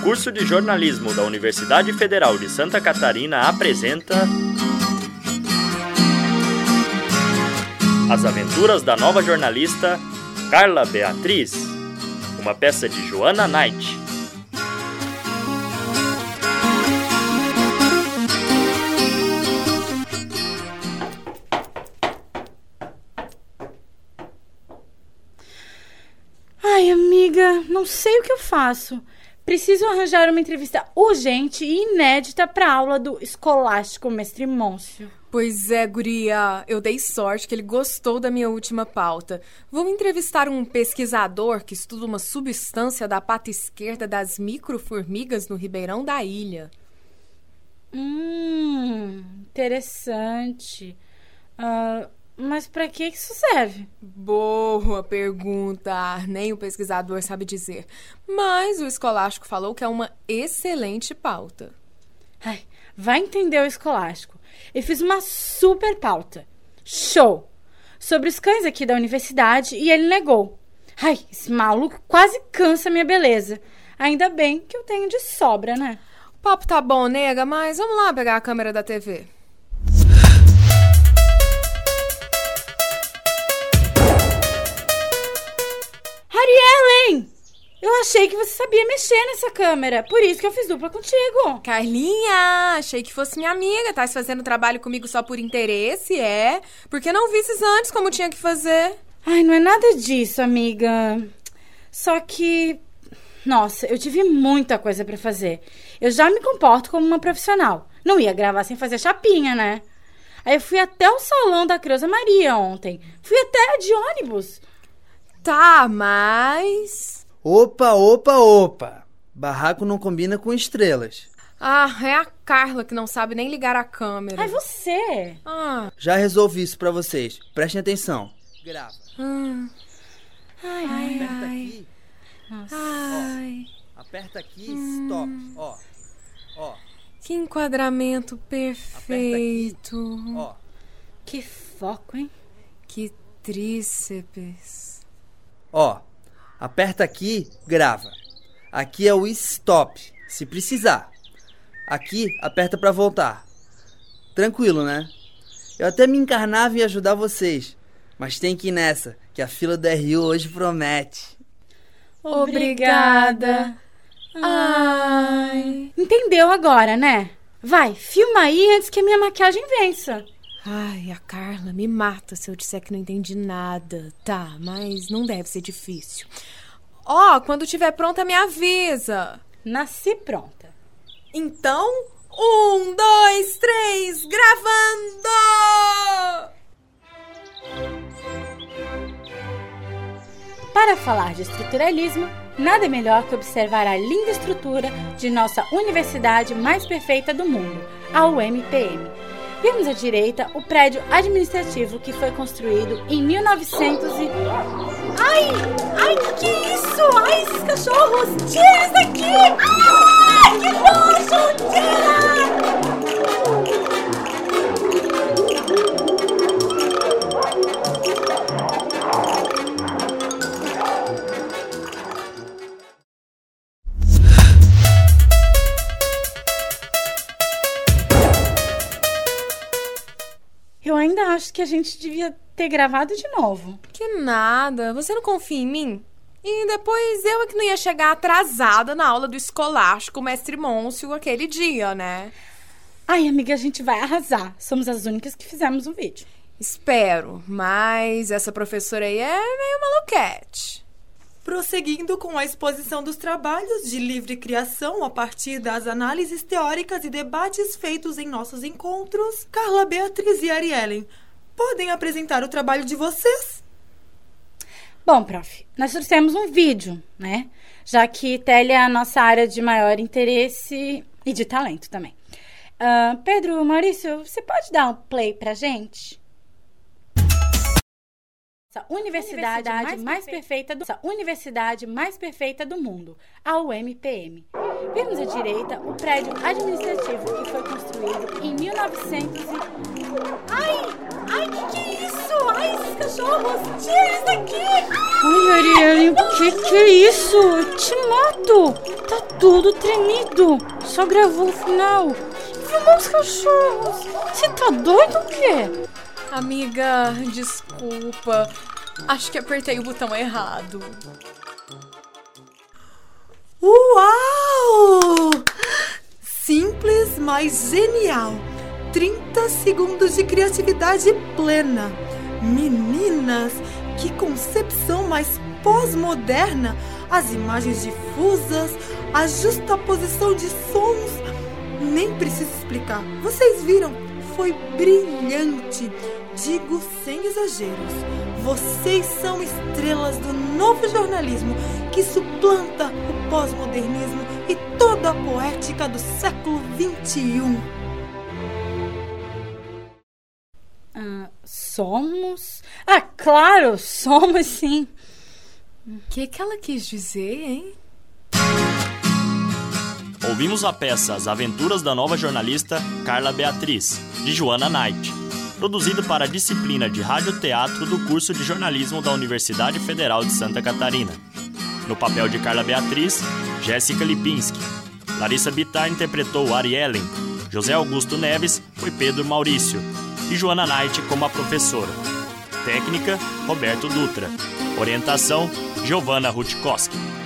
curso de jornalismo da Universidade Federal de Santa Catarina apresenta As Aventuras da Nova Jornalista Carla Beatriz, uma peça de Joana Knight. Ai, amiga, não sei o que eu faço. Preciso arranjar uma entrevista urgente e inédita para a aula do Escolástico Mestre Môncio. Pois é, guria, eu dei sorte que ele gostou da minha última pauta. Vou entrevistar um pesquisador que estuda uma substância da pata esquerda das microformigas no Ribeirão da Ilha. Interessante. Mas para que isso serve? Boa pergunta. Nem o pesquisador sabe dizer. Mas o Escolástico falou que é uma excelente pauta. Ai, vai entender o Escolástico. Eu fiz uma super pauta. Show! Sobre os cães aqui da universidade e ele negou. Ai, esse maluco quase cansa minha beleza. Ainda bem que eu tenho de sobra, né? O papo tá bom, nega, mas vamos lá pegar a câmera da TV. Ariellen! Eu achei que você sabia mexer nessa câmera, por isso que eu fiz dupla contigo. Carlinha, achei que fosse minha amiga. Tás fazendo trabalho comigo só por interesse, é? Por que não visses antes como tinha que fazer? Ai, não é nada disso, amiga. Só que... Nossa, eu tive muita coisa pra fazer. Eu já me comporto como uma profissional. Não ia gravar sem fazer chapinha, né? Aí eu fui até o salão da Creuza Maria ontem. Fui até de ônibus. Tá, mas... Opa! Barraco não combina com estrelas. Ah, é a Carla que não sabe nem ligar a câmera. Ai, você! Já resolvi isso pra vocês. Prestem atenção. Grava. Aperta aqui. Nossa. Ai. Aperta aqui, stop. Ó. Que enquadramento perfeito. Ó. Que foco, hein? Que tríceps. Ó. Aperta aqui, grava. Aqui é o stop, se precisar. Aqui, aperta pra voltar. Tranquilo, né? Eu até me encarnava em ajudar vocês, mas tem que ir nessa, que a fila do RU hoje promete. Obrigada. Ai. Entendeu agora, né? Vai, filma aí antes que a minha maquiagem vença. Ai, a Carla me mata se eu disser que não entendi nada. Tá, mas não deve ser difícil. Ó, quando tiver pronta, me avisa. Nasci pronta. Então, 1, 2, 3, gravando! Para falar de estruturalismo, nada melhor que observar a linda estrutura de nossa universidade mais perfeita do mundo, a UMPM. Vemos à direita o prédio administrativo que foi construído em 1900 e... Ai, que é isso? Ai, esses cachorros! Tira isso daqui! Ai, que nojo! Tira! Eu ainda acho que a gente devia ter gravado de novo. Que nada, você não confia em mim? E depois eu é que não ia chegar atrasada na aula do Escolástico Mestre Môncio aquele dia, né? Ai, amiga, a gente vai arrasar. Somos as únicas que fizemos um vídeo. Espero, mas essa professora aí é meio maluquete. Prosseguindo com a exposição dos trabalhos de livre criação a partir das análises teóricas e debates feitos em nossos encontros, Carla Beatriz e Ariellen, podem apresentar o trabalho de vocês? Bom, prof, nós trouxemos um vídeo, né? Já que tele é a nossa área de maior interesse e de talento também. Pedro, Maurício, você pode dar um play pra gente? Essa universidade mais perfeita do mundo, a UMPM. Vemos à direita o prédio administrativo que foi construído em 1900 e... Ai, que é isso? Ai, esses cachorros! Tira isso daqui! Ai, Ariellen, o que é isso? Eu te mato! Tá tudo tremido. Só gravou o final. Filmou os cachorros. Você tá doido ou quê? Amiga, desculpa. Acho que apertei o botão errado. Uau! Simples, mas genial. 30 segundos de criatividade plena. Meninas, que concepção mais pós-moderna. As imagens difusas, a justaposição de sons. Nem preciso explicar. Vocês viram? Foi brilhante. Digo sem exageros. Vocês são estrelas do novo jornalismo que suplanta o pós-modernismo e toda a poética do século XXI. Somos? Ah, claro, somos sim. O que ela quis dizer, hein? Ouvimos a peça As Aventuras da Nova Jornalista Carla Beatriz, de Joana Knight, produzido para a disciplina de Rádio-Teatro do curso de jornalismo da Universidade Federal de Santa Catarina. No papel de Carla Beatriz, Jéssica Lipinski. Larissa Bittar interpretou Ariellen, José Augusto Neves foi Pedro Maurício e Joana Knight como a professora. Técnica, Roberto Dutra. Orientação, Giovanna Rutkowski.